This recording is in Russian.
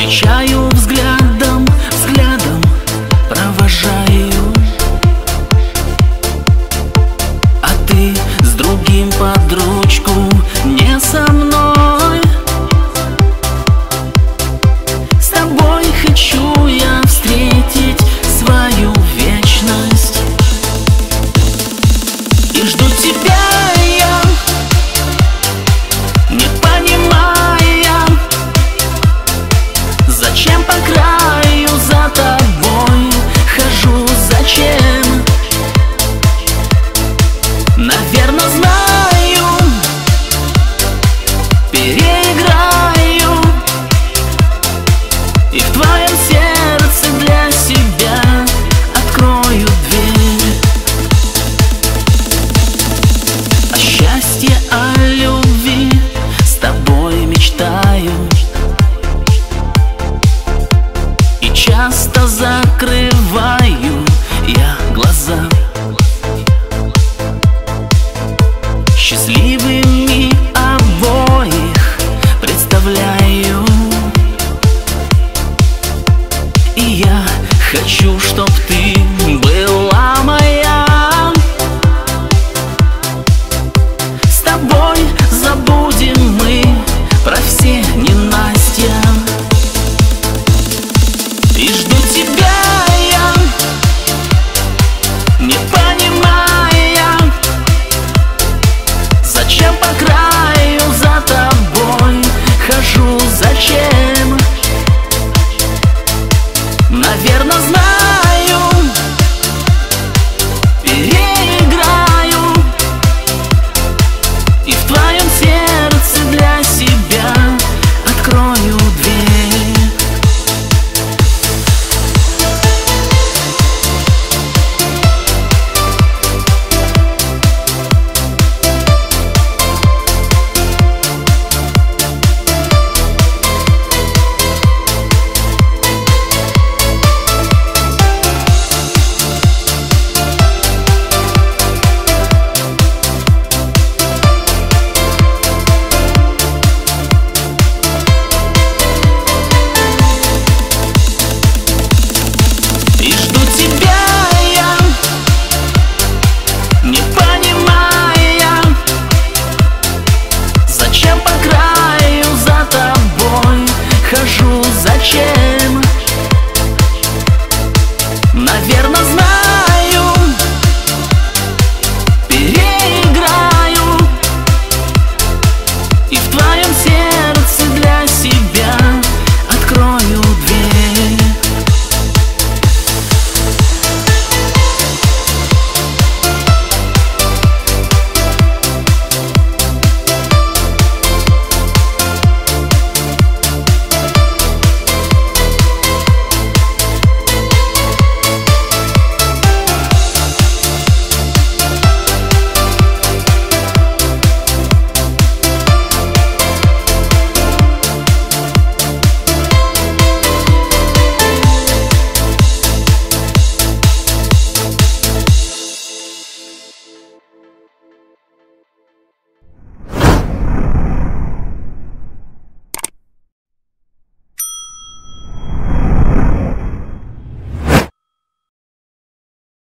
встречаю взглядом, взглядом провожаю. А ты с другим под ручку, не со мной. С тобой хочу я встретить свою вечность. И жду тебя я, не понимая, зачем по краю за тобой хожу, зачем? Наверно, знаю, переиграю и в твоем сердце для себя открою дверь. О счастье, о любви с тобой мечтаю и часто закрываю